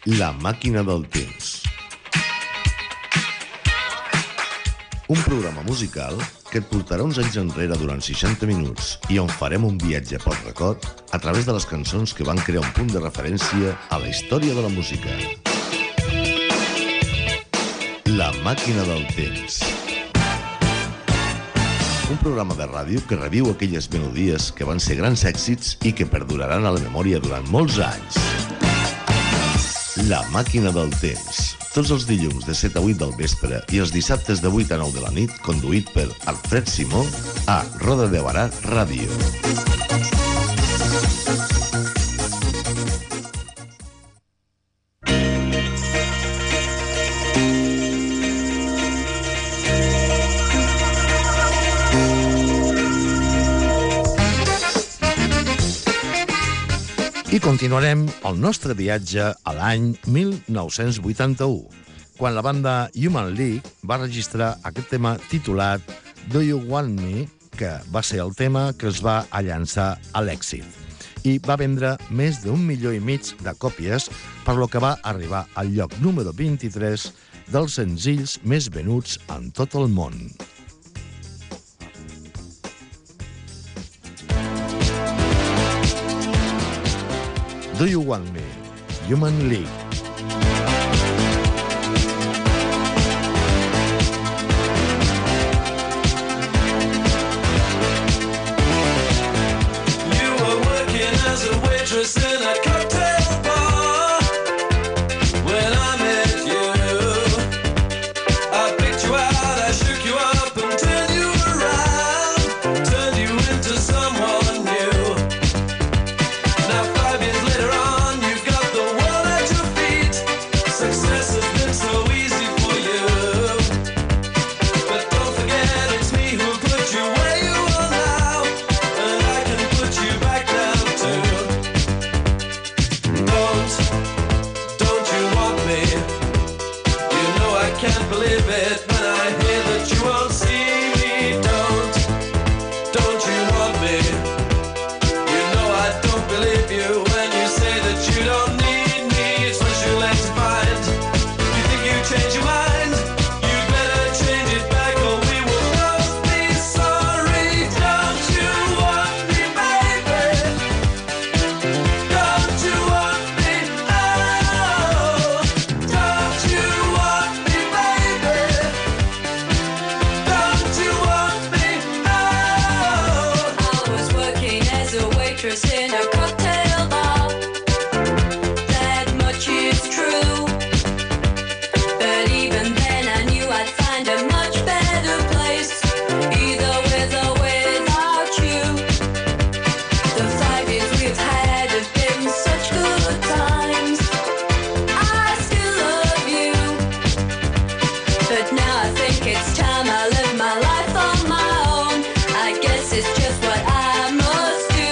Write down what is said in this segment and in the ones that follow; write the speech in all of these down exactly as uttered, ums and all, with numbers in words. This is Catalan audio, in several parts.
La màquina del temps. Un programa musical que et portarà uns anys enrere durant seixanta minuts i on farem un viatge pel record a través de les cançons que van crear un punt de referència a la història de la música. La màquina del temps. Un programa de ràdio que reviu aquelles melodies que van ser grans èxits i que perduraran a la memòria durant molts anys. La màquina del temps. Tots els dilluns de set a vuit del vespre i els dissabtes de vuit a nou de la nit, conduït per Alfred Simó a Roda de Barà Ràdio. I continuarem el nostre viatge a l'any mil nou-cents vuitanta-u, quan la banda Human League va registrar aquest tema titulat Do You Want Me, que va ser el tema que els va llançar a l'èxit. I va vendre més d'un milió i mig de còpies, per lo que va arribar al lloc número vint-i-tres dels senzills més venuts en tot el món. Do You Want Me? Human League. You were working as a waitress in a cocktail bar when I met you. I picked you out, I shook you up and turned you around, turned you into someone new. Now five years later on, you've got the world at your feet. Success has been so easy for you. But don't forget it's me who put you where you are now, and I can put you back down too. Don't, don't you want me? You know I can't believe it when I hear that you won't see me. Don't, don't you want me? You know I don't believe you when you say that you don't need me. It's what you like to find. You think you change your mind? You better change it back or we will both be sorry. Don't you want me, baby? Don't you want me? Oh, don't you want me, baby? Don't you want me? Oh. I was working as a waitress in a cocktail bar. That much is true. But even then I knew I'd find a much better place, either with or without you. The five years we've had have been such good times. I still love you, but now I think it's time I live my life on my own. I guess it's just what I must do.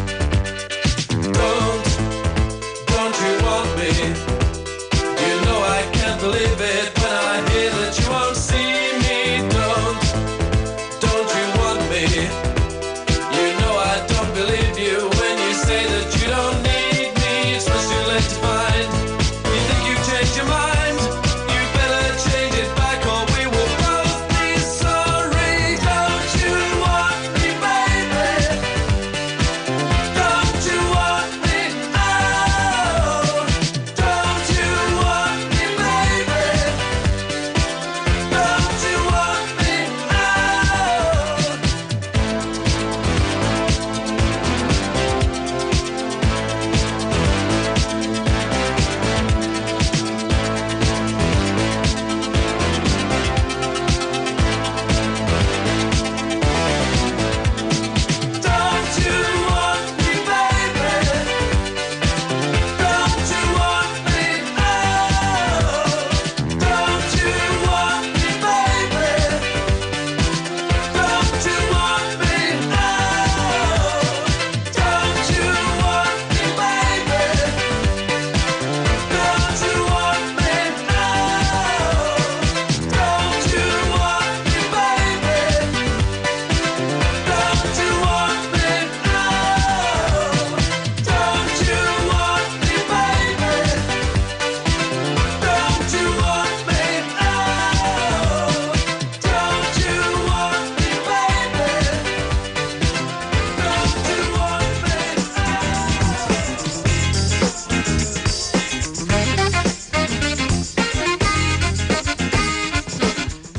Don't, don't you want me? You know I can't believe it when I hear that you won't see me. Don't, don't you want me? You know I don't believe you when you say that you don't need me. It's much too late to find. You think you've changed your mind? You better change it back or we will both be sorry. Don't you want me, baby? Don't you want me? Oh, don't you want me, baby?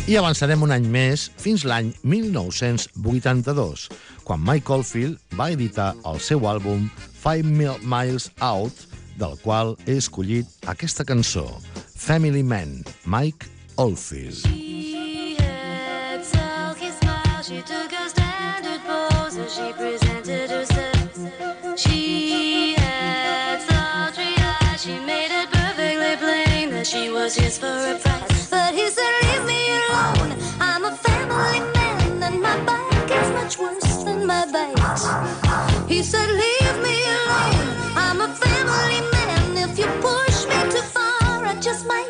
I avançarem un any més fins l'any mil nou-cents vuitanta-dos, quan Mike Oldfield va editar el seu àlbum Five Miles Out, del qual he escollit aquesta cançó, Family Man, Mike Oldfield. She had sulky smile, she took a standard pose as she presented herself. She had sultry eyes, she made it perfectly plain that she was his for a price. But he said, leave me alone, I'm a family man, and my bike is much worse than my bite. He said, leave me alone, I'm a family man, if you push me too far, I just might.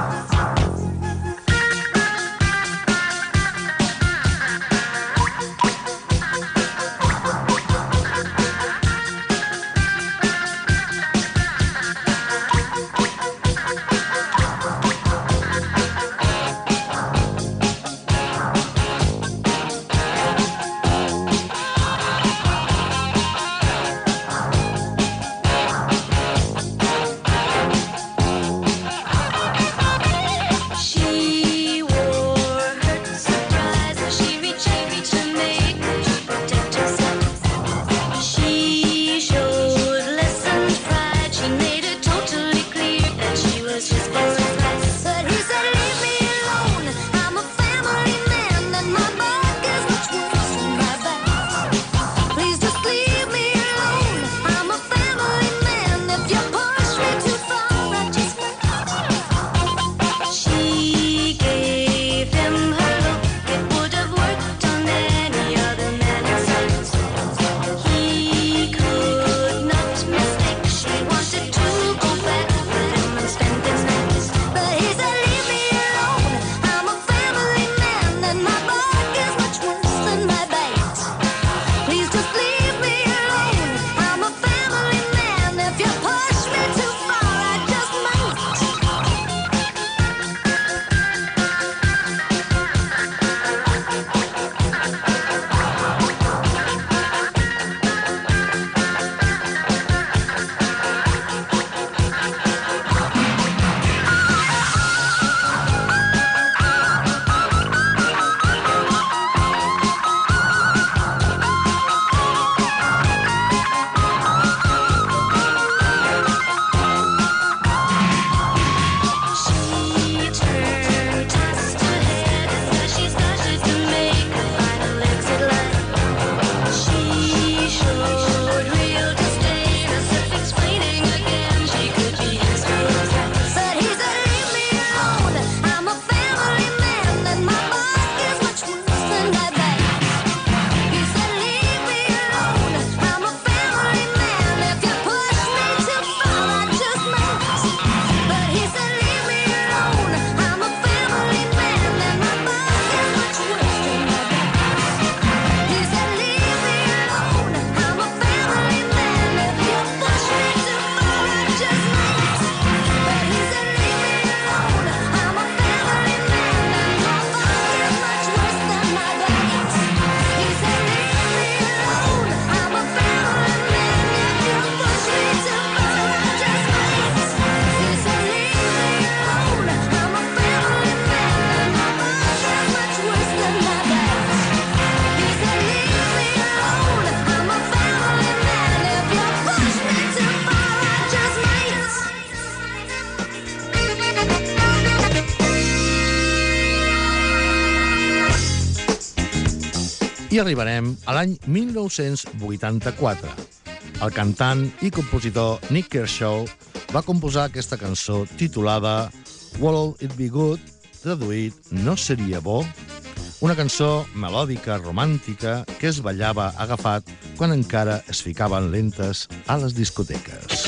I arribarem a l'any mil nou-cents vuitanta-quatre. El cantant i compositor Nick Kershaw va composar aquesta cançó titulada What'll It Be Good, traduït No Seria Bo, una cançó melòdica, romàntica, que es ballava agafat quan encara es ficaven lentes a les discoteques.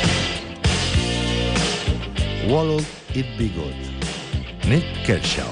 What'll It Be Good, Nick Kershaw.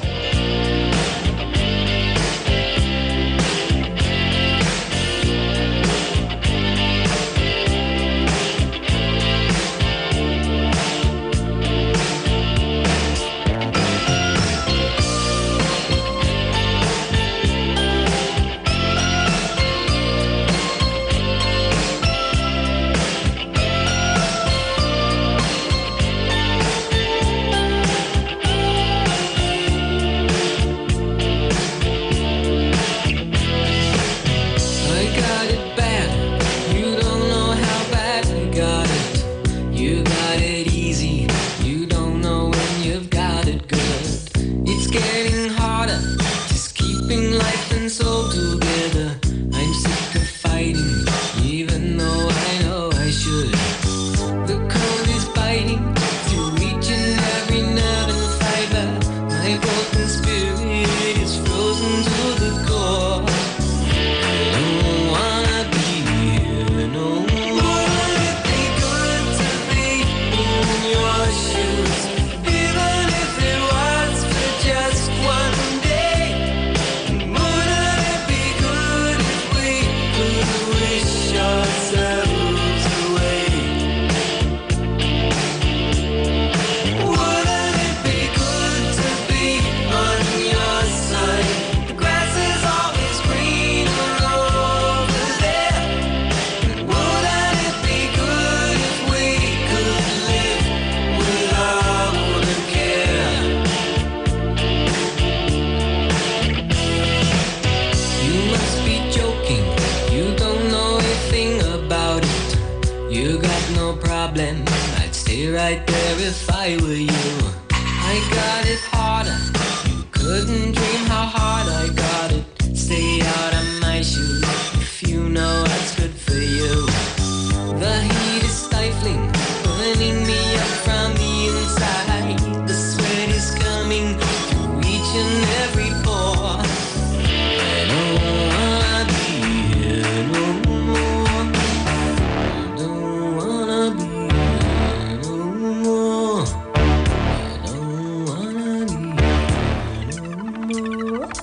You got no problem, I'd stay right there if I were you. I got it harder, you couldn't dream how hard I got it. Stay out of my shoes if you know what's good for you. The heat is stifling, burning me up from the inside. The sweat is coming through each and every pore. I don't wanna be here no more. I don't wanna be here no more. I don't wanna be here no more.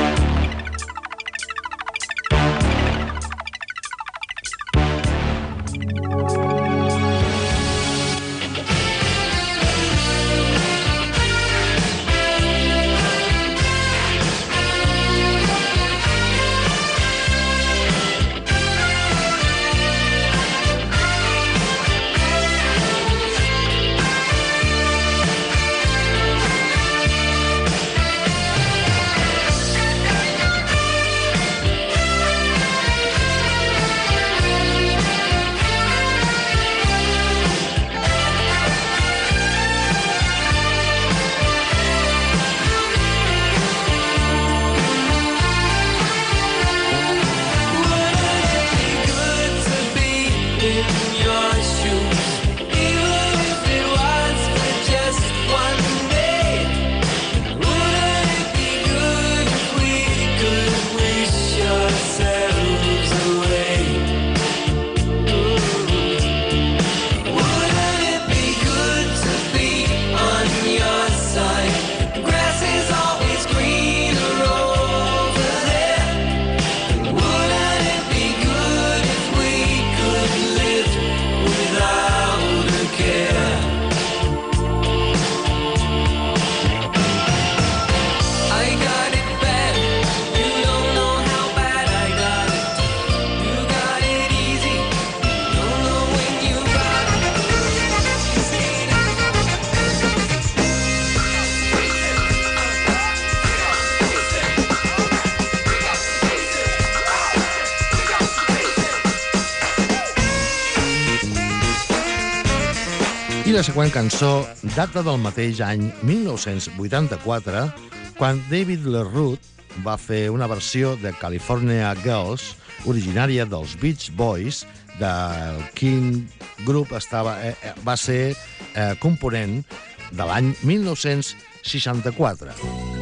la següent cançó data del mateix any mil nou-cents vuitanta-quatre, quan David LaRue va fer una versió de California Girls, originària dels Beach Boys, del quin grup estava, eh, va ser eh, component de l'any mil nou-cents seixanta-quatre.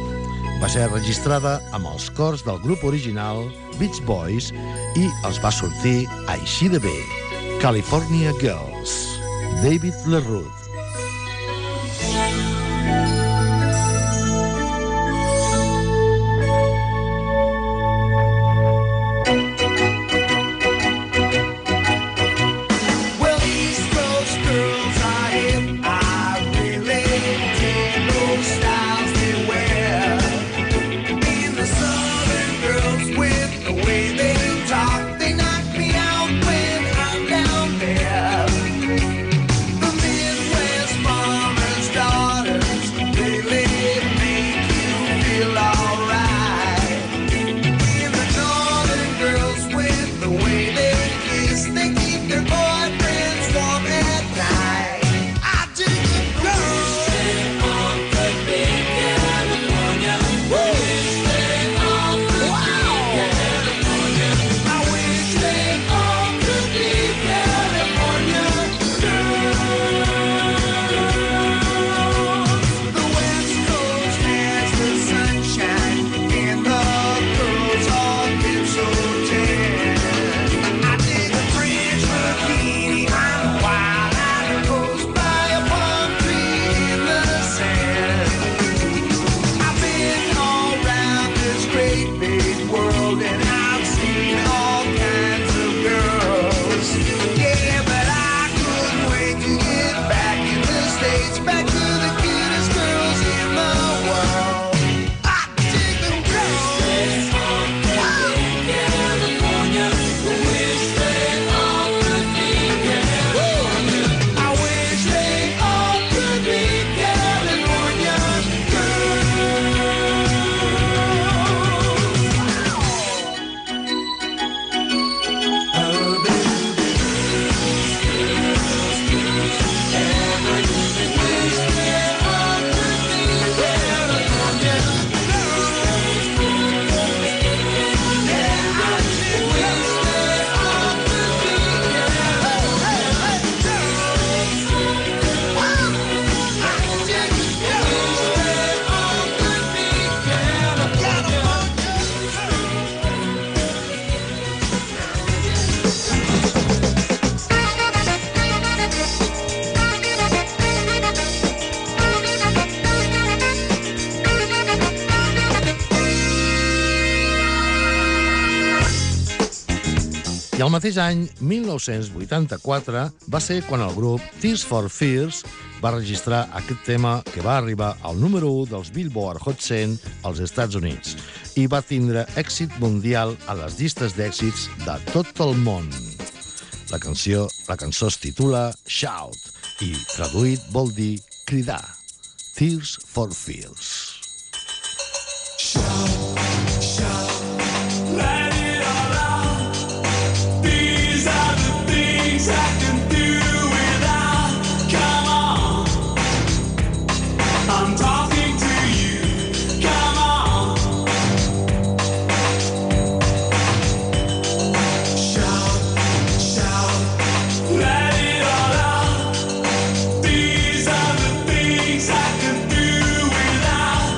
Va ser registrada amb els cors del grup original Beach Boys i els va sortir així de bé. California Girls, David LaRue. California. el mateix any, mil nou-cents vuitanta-quatre, va ser quan el grup Tears for Fears va registrar aquest tema que va arribar al número u dels Billboard Hot cent als Estats Units i va tindre èxit mundial a les llistes d'èxits de tot el món. La canció, la cançó es titula Shout i traduït vol dir cridar. Tears for Fears. These are the things I can do without.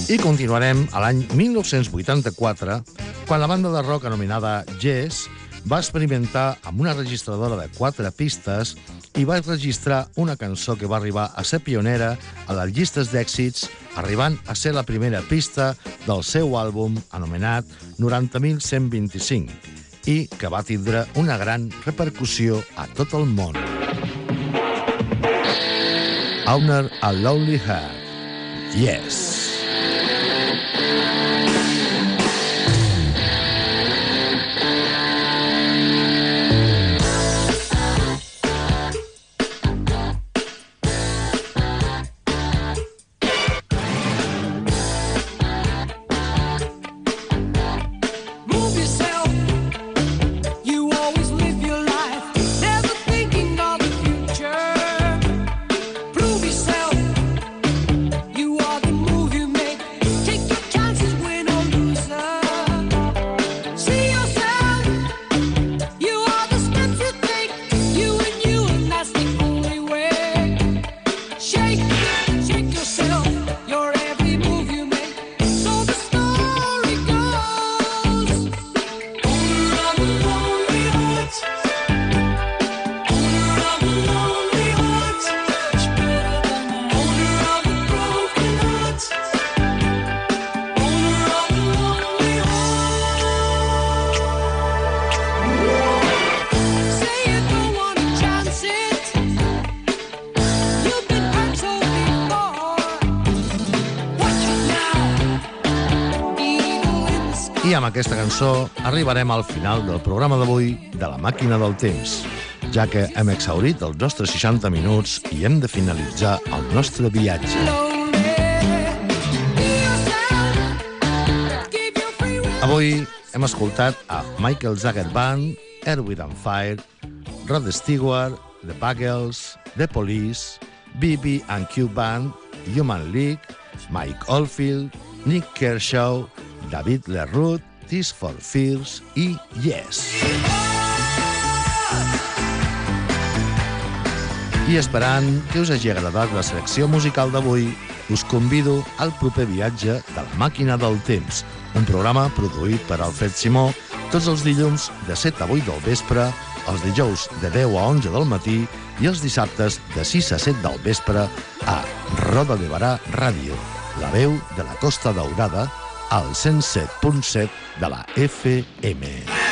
I continuarem a l'any mil nou-cents vuitanta-quatre, quan la banda de rock anomenada Yes va experimentar amb una registradora de quatre pistes i va registrar una cançó que va arribar a ser pionera a les llistes d'èxits, arribant a ser la primera pista del seu àlbum anomenat noranta mil cent vint-i-cinc i que va tindre una gran repercussió a tot el món. Honor a Lonely Heart. Yes. I amb aquesta cançó arribarem al final del programa d'avui de La Màquina del Temps, ja que hem exhaurit els nostres seixanta minuts i hem de finalitzar el nostre viatge. Avui hem escoltat a Michael Jagger Band, Earth, Wind and Fire, Rod Stewart, The Buggles, The Police, B B and Q Band, Human League, Mike Oldfield, Nick Kershaw, David Lerroux, Tears for Fears i Yes. I esperant que us hagi agradat la selecció musical d'avui, us convido al proper viatge de La Màquina del Temps, un programa produït per Alfred Simó tots els dilluns de set a vuit del vespre, els dijous de deu a onze del matí i els dissabtes de sis a set del vespre a Roda de Barà Ràdio, la veu de la Costa Daurada, al cent set punt set de la F M.